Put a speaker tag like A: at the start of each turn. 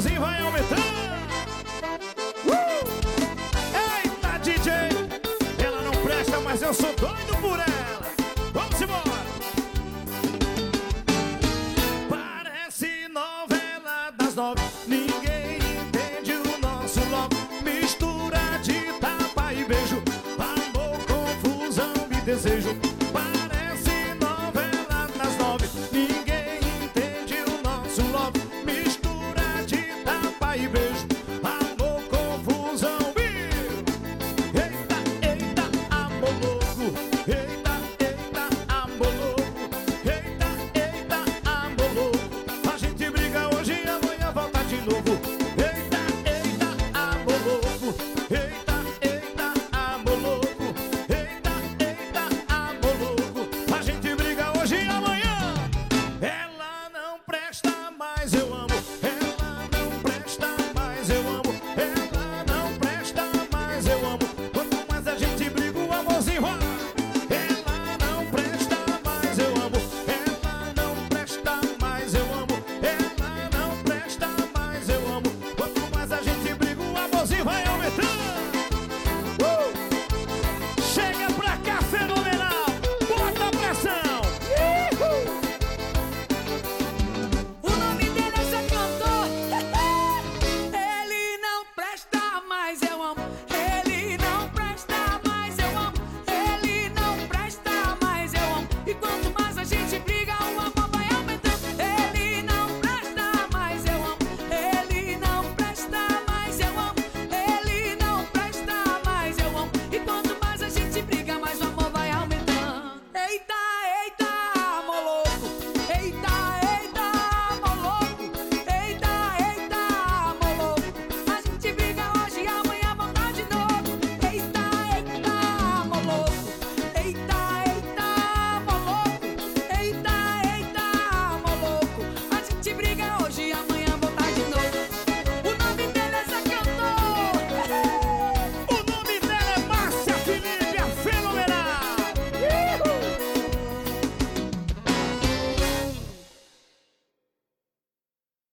A: coraçãozinho vai aumentando. Eita, DJ, ela não presta, mas eu sou doido por ela. Vamos embora. Parece novela das 9, ninguém entende o nosso love. Mistura de tapa e beijo, amor, confusão e desejo.